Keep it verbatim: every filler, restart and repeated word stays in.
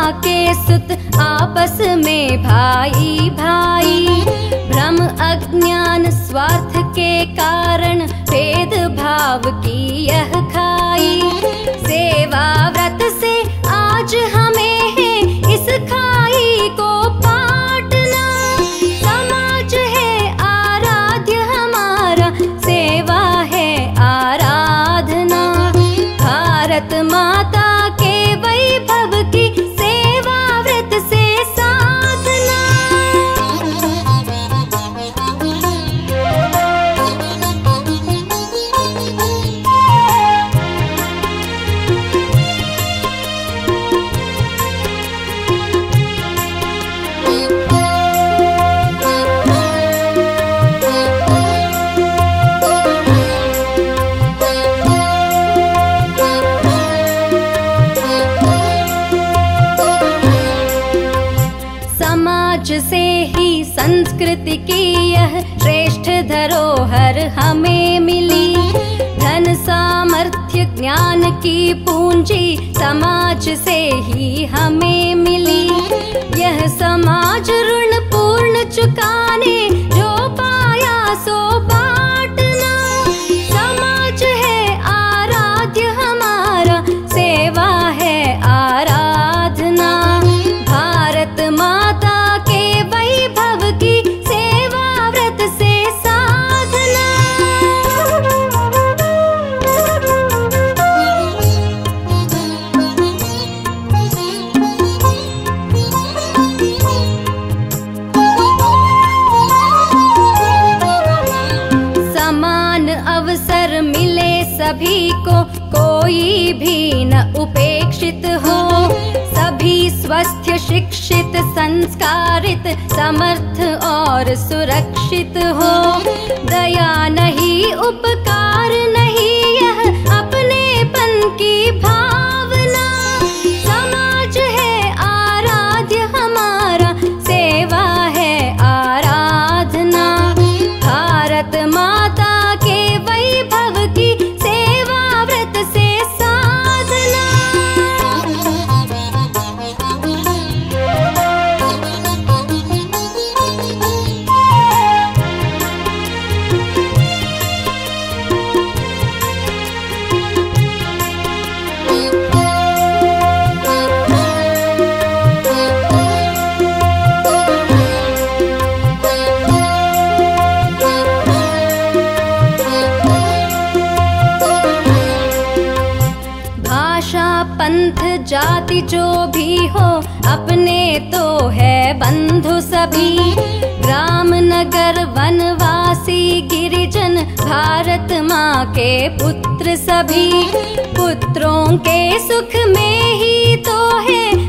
के सुत आपस में भाई भाई। भ्रम अज्ञान स्वार्थ के कारण भेद भाव की यह खाई। सेवा व्रत से आज हमें है इस खाई को पाटना। समाज है आराध्य हमारा, सेवा है आराधना। भारत माता के वैभव की सेवा व्रत से साधना। समाज से ही संस्कृति की यह श्रेष्ठ धरोहर हमें मिली। धन सामर्थ्य ज्ञान की पूंजी समाज से ही हमें मिली। यह समाज ऋण पूर्ण चुकाने जो पाया सो बांटना। समाज है आराध्य हमारा, सेवा है आराधना। भारत माता के वैभव की सेवा व्रत से साधना। समान अवसर मिले सभी को, कोई भी न उपेक्षित हो। सभी स्वस्थ शिक्षित संस्कारित समर्थ और सुरक्षित हो। दया नहीं उपकार नहीं यह अपनेपन की भावना। समाज है आराध्य हमारा, सेवा है आराधना। भारत माता के वैभव की सेवा व्रत से साधना। भाषा पंथ जाति जो भी हो, अपने तो है बंधु सभी। ग्राम नगर वनवासी गिरिजन, भारत माँ के पुत्र सभी। पुत्रों के सुख में ही तो है